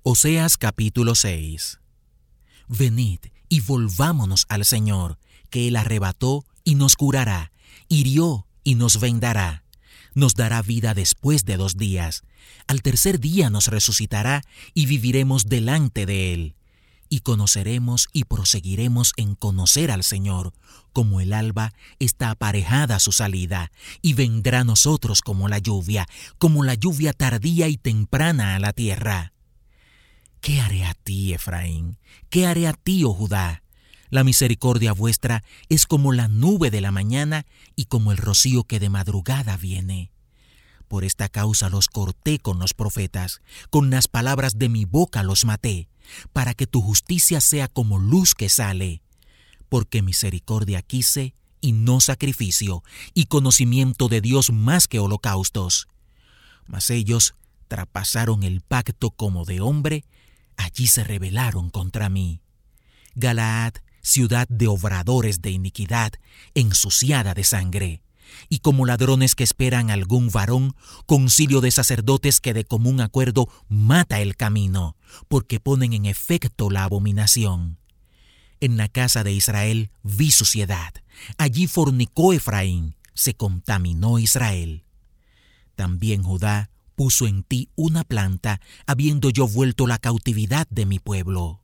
Oseas capítulo 6. Venid y volvámonos al Señor, que Él arrebató y nos curará, hirió y nos vendará. Nos dará vida después de 2 días. Al tercer día nos resucitará y viviremos delante de Él. Y conoceremos y proseguiremos en conocer al Señor, como el alba está aparejada a su salida, y vendrá a nosotros como la lluvia tardía y temprana a la tierra. ¿Qué haré a ti, Efraín? ¿Qué haré a ti, oh Judá? La misericordia vuestra es como la nube de la mañana y como el rocío que de madrugada viene. Por esta causa los corté con los profetas, con las palabras de mi boca los maté, para que tu justicia sea como luz que sale. Porque misericordia quise y no sacrificio, y conocimiento de Dios más que holocaustos. Mas ellos traspasaron el pacto como de hombre, allí se rebelaron contra mí. Galaad, ciudad de obradores de iniquidad, ensuciada de sangre. Y como ladrones que esperan algún varón, concilio de sacerdotes que de común acuerdo mata el camino, porque ponen en efecto la abominación. En la casa de Israel vi suciedad, allí fornicó Efraín, se contaminó Israel. También Judá puso en ti una planta, habiendo yo vuelto la cautividad de mi pueblo.